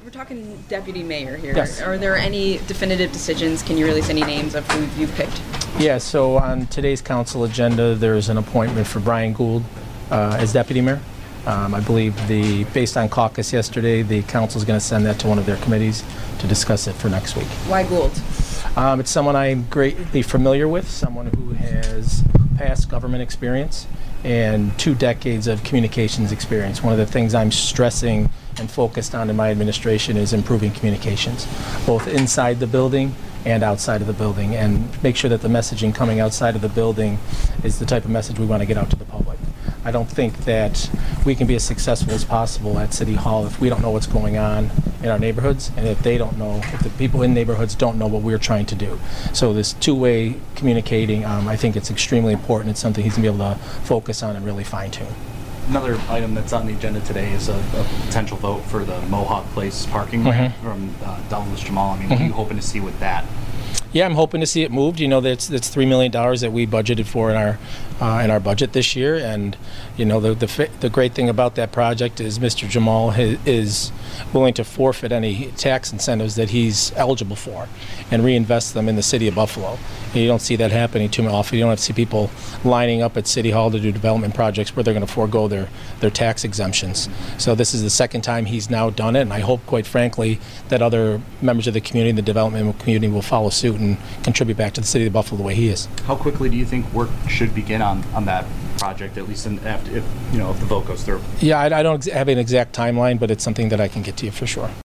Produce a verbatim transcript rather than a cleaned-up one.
We're talking deputy mayor here. Yes. Are there any definitive decisions? Can you release any names of who you've picked? Yeah, so on today's council agenda, there's an appointment for Brian Gould uh, as deputy mayor. Um, I believe the, based on caucus yesterday, the council is going to send that to one of their committees to discuss it for next week. Why Gould? Um, it's someone I'm greatly familiar with, someone who has past government experience and two decades of communications experience. One of the things I'm stressing and focused on in my administration is improving communications, both inside the building and outside of the building, and make sure that the messaging coming outside of the building is the type of message we want to get out to the public. I don't think that we can be as successful as possible at City Hall if we don't know what's going on in our neighborhoods, and if they don't know, if the people in neighborhoods don't know what we're trying to do. So this two-way communicating, um, I think it's extremely important. It's something he's going to be able to focus on and really fine-tune. Another item that's on the agenda today is a, a potential vote for the Mohawk Place parking lot Mm-hmm. from uh, Douglas Jamal. I mean, Mm-hmm. what are you hoping to see with that? Yeah, I'm hoping to see it moved. You know, that's that's three million dollars that we budgeted for in our uh, in our budget this year, and you know the the fi- the great thing about that project is Mister Jamal ha- is willing to forfeit any tax incentives that he's eligible for, and reinvest them in the city of Buffalo. And you don't see that happening too often. You don't have to see people lining up at City Hall to do development projects where they're going to forego their their tax exemptions. So this is the second time he's now done it, and I hope, quite frankly, that other members of the community, the development community, will follow suit and contribute back to the city of Buffalo the way he is. How quickly do you think work should begin on, on that project, at least in, after, if you know if the vote goes through? Yeah, I, I don't ex- have an exact timeline, but it's something that I can get to you for sure.